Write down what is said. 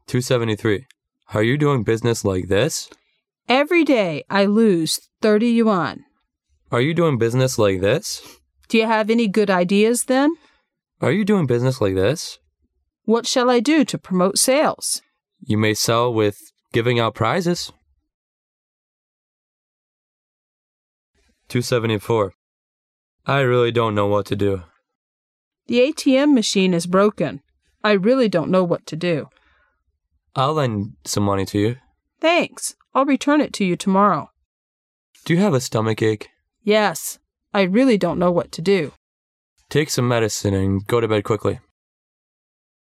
273. Are you doing business like this? Every day I lose 30 yuan. Are you doing business like this? Do you have any good ideas then? Are you doing business like this? What shall I do to promote sales? You may sell with giving out prizes. 274. I really don't know what to do. The ATM machine is broken. I really don't know what to do. I'll lend some money to you. Thanks. I'll return it to you tomorrow. Do you have a stomach ache? Yes. I really don't know what to do. Take some medicine and go to bed quickly.